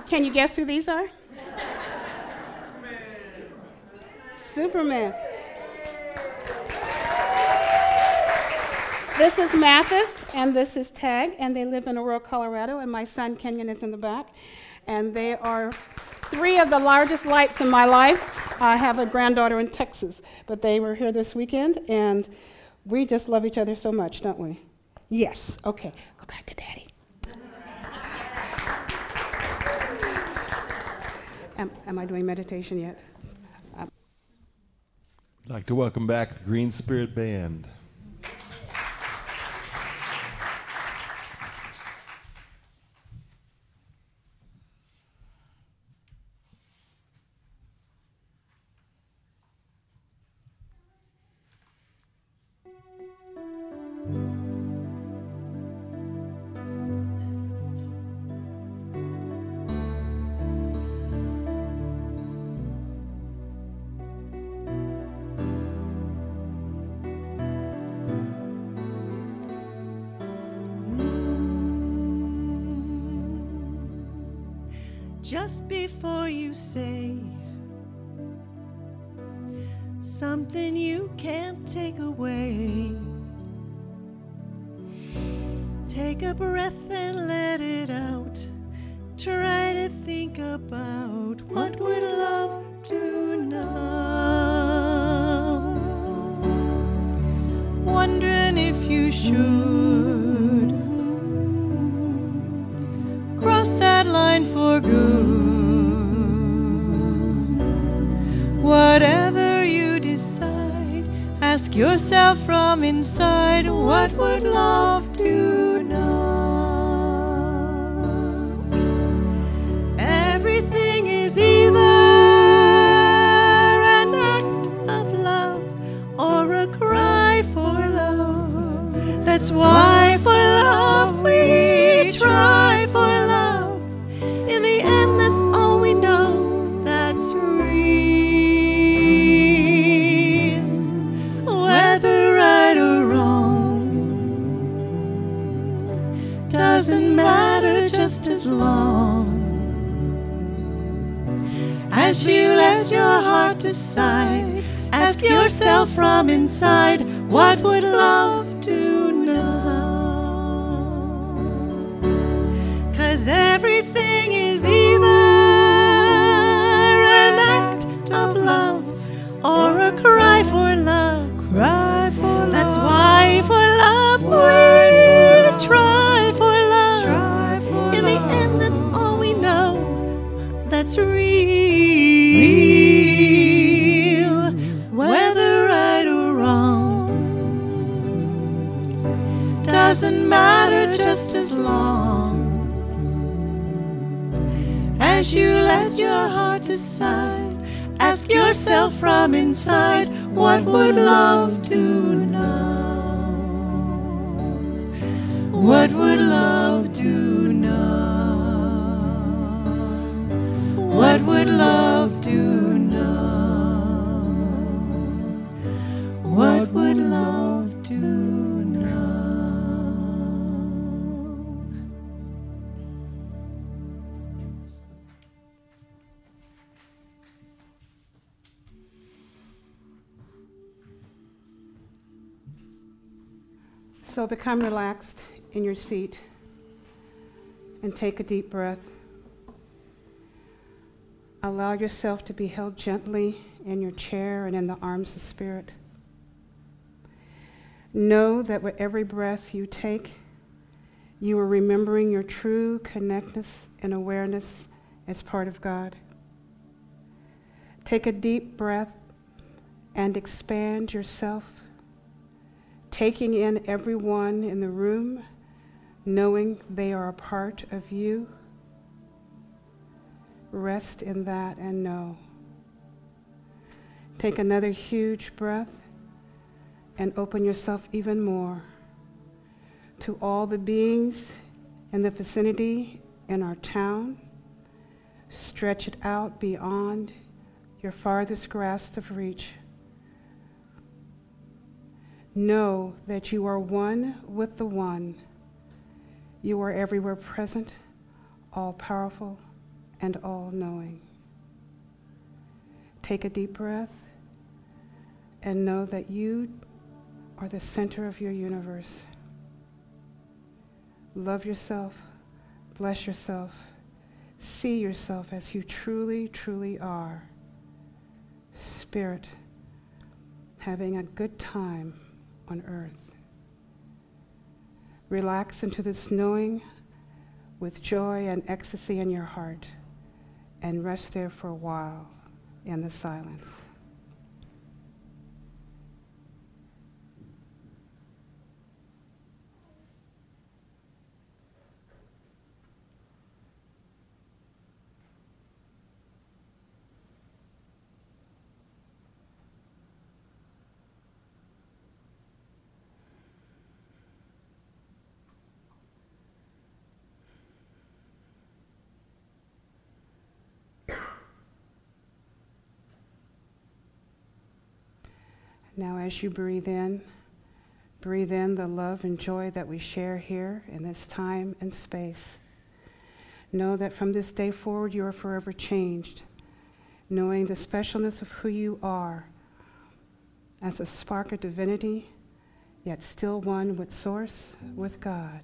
Can you guess who these are? Superman. This is Mathis, and this is Tag, and they live in Aurora, Colorado, and my son Kenyon is in the back. And they are three of the largest lights in my life. I have a granddaughter in Texas, but they were here this weekend, and we just love each other so much, don't we? Yes. Okay, go back to Daddy. Am I doing meditation yet? I'd like to welcome back the Green Spirit Band. Just before you say something you can't take away, take a breath and let it out. Try to think about what would love do now. Wondering if you should cross that line for good. Whatever you decide, ask yourself from inside, what would love do now? Everything is either an act of love or a cry for love. That's why for love we try for love. In the end, that's all we know that's real. Whether right or wrong doesn't matter, just as long as you let your heart decide. Ask yourself from inside, what would love do now? 'Cause everything is either an act of love or a cry for love. Cry for love. That's why for love we try for love. Try for in the end, that's all we know that's real. Whether right or wrong doesn't matter, just as long as you let your heart decide. Ask yourself from inside, what would love do now? What would love do now? What would love do now? What would love do now? So become relaxed in your seat and take a deep breath. Allow yourself to be held gently in your chair and in the arms of Spirit. Know that with every breath you take, you are remembering your true connectedness and awareness as part of God. Take a deep breath and expand yourself, taking in everyone in the room, knowing they are a part of you. Rest in that and know. Take another huge breath and open yourself even more to all the beings in the vicinity in our town. Stretch it out beyond your farthest grasp of reach. Know that you are one with the one. You are everywhere present, all-powerful and all-knowing. Take a deep breath and know that you are the center of your universe. Love yourself, bless yourself, see yourself as you truly, truly are. Spirit, having a good time on earth. Relax into this knowing with joy and ecstasy in your heart, and rest there for a while in the silence. Now as you breathe in the love and joy that we share here in this time and space. Know that from this day forward you are forever changed, knowing the specialness of who you are as a spark of divinity, yet still one with Source, with God.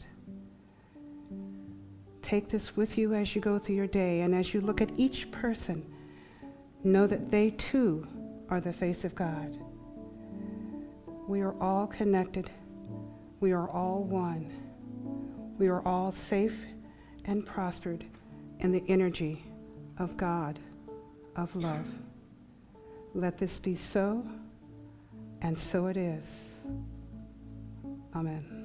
Take this with you as you go through your day, and as you look at each person, know that they too are the face of God. We are all connected. We are all one. We are all safe and prospered in the energy of God, of love. Let this be so, and so it is. Amen.